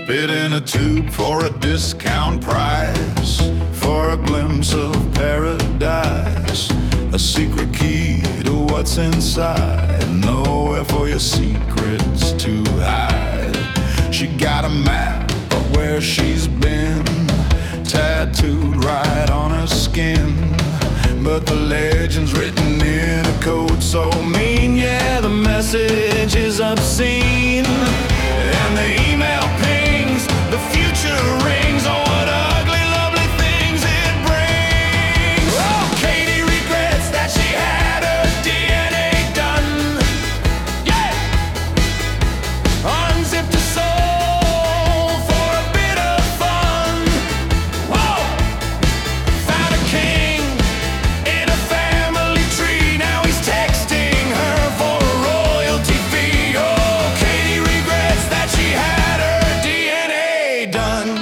Spit in a tube for a discount price, for a glimpse of paradise, a secret key to what's inside, nowhere for your secrets to hide. She got a map of where she's been, tattooed right on her skin, but the legend's written in a code so mean. Yeah, the message is obscene, and the email pings, the future rings. Oh, what ugly, lovely things it brings. Oh, Katie regrets that she had her DNA done. Yeah, unzipped her soul for a bit of fun. Whoa, found a king in a family tree. Now he's texting her for a royalty fee. Oh, Katie regrets that she had her DNA done.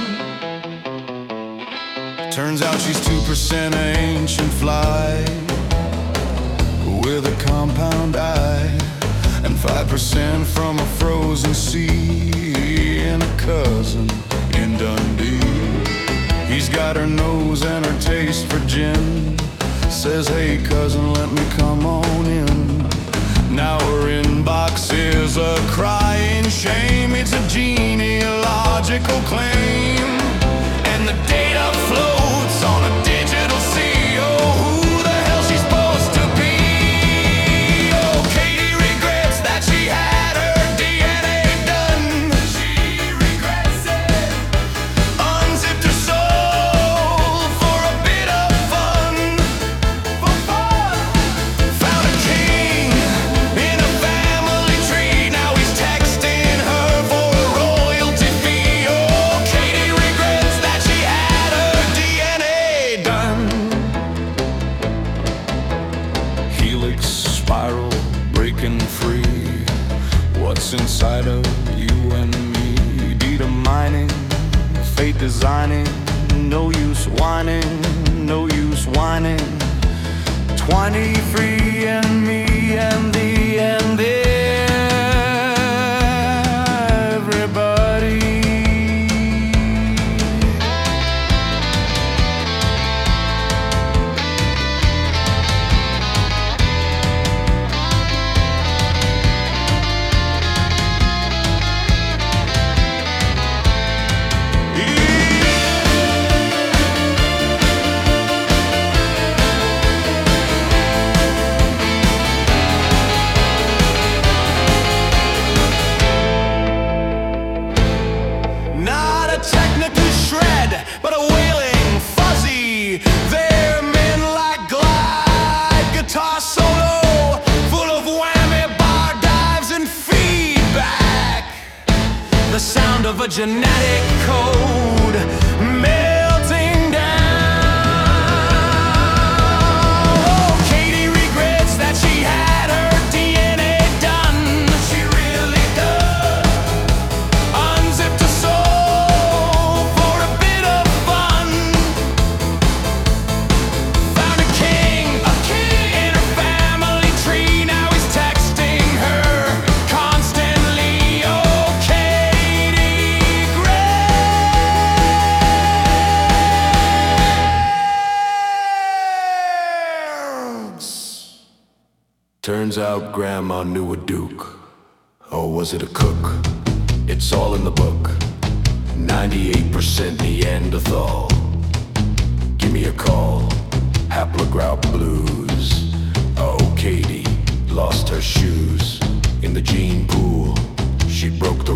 Turns out she's 2% ancient fly with a compound eye, and 5% from a frozen sea, and a cousin in Dundee. He's got her nose and her taste for gin. Says, hey cousin, let me come on in. Now her inbox is a crying shame. It's a genealogical claim, and the data floats on a digital sea. Oh, who the hell she's supposed to be? Oh, Katie regrets that she had her DNA done. She regrets it. Unzipped her soul for a bit of fun. For fun. Found a king in a family tree. Now he's texting her for a royalty fee. Oh, Katie regrets that she had her DNA done. Helix spiral breaking free. What's inside of you and me? Data mining, fate designing. No use whining, no use whining. 23 and me and thee and everybody. Not a technical shred, but a wailing fuzzy. They're men like glide, guitar solo, full of whammy bar dives and feedback. The sound of a genetic code melting down. Oh, Katie regrets that she had her DNA done. She really does. Unzipped her soul for a bit of fun. Found a king in her family tree. Now he's texting her constantly. Oh, Katie regrets. Turns out Grandma knew a duke. Or was it a cook? It's all in the book. 98% Neanderthal. Give me a call. Haplogrout blues. Oh, Katie lost her shoes in the gene pool. She broke the